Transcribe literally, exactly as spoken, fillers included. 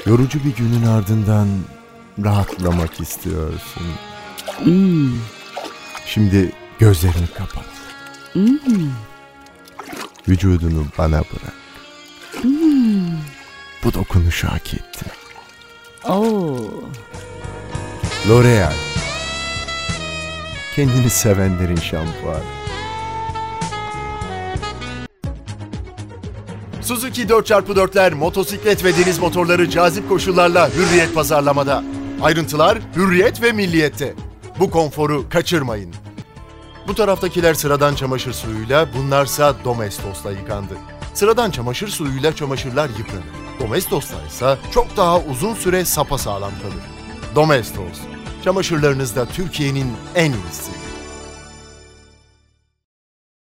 Yorucu bir günün ardından rahatlamak istiyorsun. Hmm. Şimdi gözlerini kapat. Hmm. Vücudunu bana bırak. Hmm. Bu dokunuşu hak ettin. Oo. L'Oreal. Kendini sevenlerin şampuanı. Suzuki dört çarpı dörtler motosiklet ve deniz motorları cazip koşullarla Hürriyet pazarlamada. Ayrıntılar Hürriyet ve Milliyet'te. Bu konforu kaçırmayın. Bu taraftakiler sıradan çamaşır suyuyla, bunlarsa Domestos'la yıkandı. Sıradan çamaşır suyuyla çamaşırlar yıpranır. Domestos'la ise çok daha uzun süre sapasağlam kalır. Domestos, çamaşırlarınızda Türkiye'nin en iyisi.